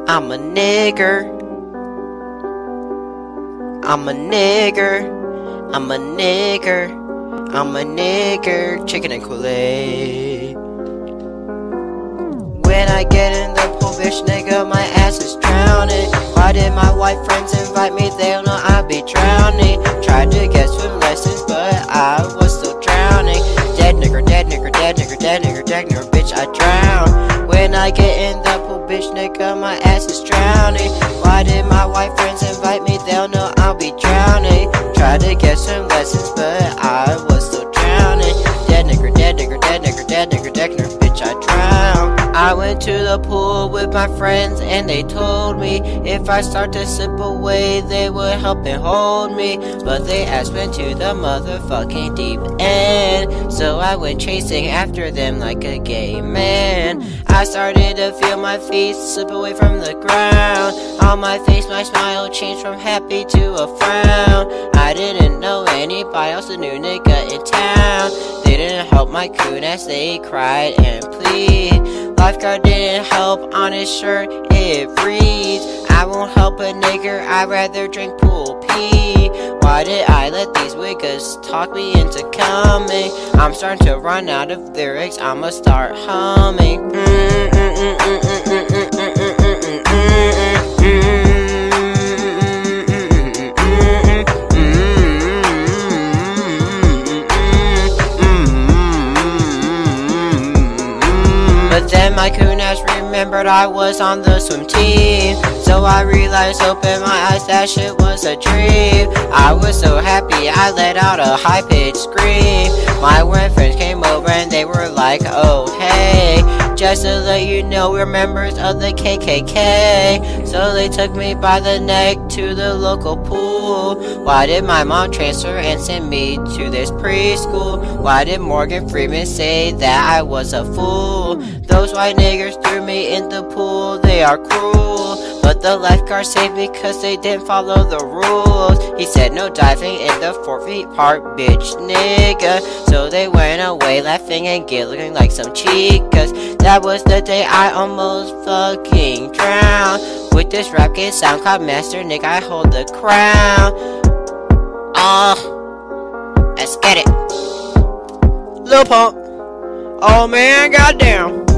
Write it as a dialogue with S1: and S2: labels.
S1: I'm a nigger. I'm a nigger. I'm a nigger. I'm a nigger. Chicken and Kool-Aid. When I get in the pool, bitch nigga, my ass is drowning. Why did my white friends invite me? They don't know I'll be drowning. Tried to get swim lessons, but I was still drowning. Dead nigger, dead nigger, dead nigger, dead nigger, dead nigger, bitch, I drown. When I get in the pool, bitch nigga, my ass is drowning. Why did my white friends invite me? They don't know I'll be drowning. Tried to get swim lessons, but I was still drowning. Dead nigger, dead nigger, dead nigger, dead nigger, dead nigger, bitch, I drown. I went to the pool with my friends and they told me if I start to slip away they would help and hold me. But they asked me to the motherfucking deep end, so I went chasing after them like a gay man. I started to feel my feet slip away from the ground. On my face my smile changed from happy to a frown. I didn't know anybody else, a new nigga in town. They didn't help my coon as they cried and plead. Lifeguard didn't help on his shirt, it reads, I won't help a nigger, I'd rather drink pool pee. Why did I let these wiggas talk me into coming? I'm starting to run out of lyrics, I'ma start humming. But then my coon ass remembered I was on the swim team, so I realized, open my eyes, that shit was a dream. I was so happy I let out a high-pitched scream. My friends came over and they were like, oh hey, just to let you know we're members of the KKK. So they took me by the neck to the local pool. Why did my mom transfer and send me to this preschool? Why did Morgan Freeman say that I was a fool? Those white niggers threw me in the pool, they are cruel. But the lifeguard saved me cause they didn't follow the rules. He said no diving in the 4 feet part, bitch nigga. So they went away laughing and giggling like some chicas. That was the day I almost fucking drowned. With this rap game SoundCloud master, nigga, I hold the crown. Let's get it. Lil Pump. Oh man, goddamn.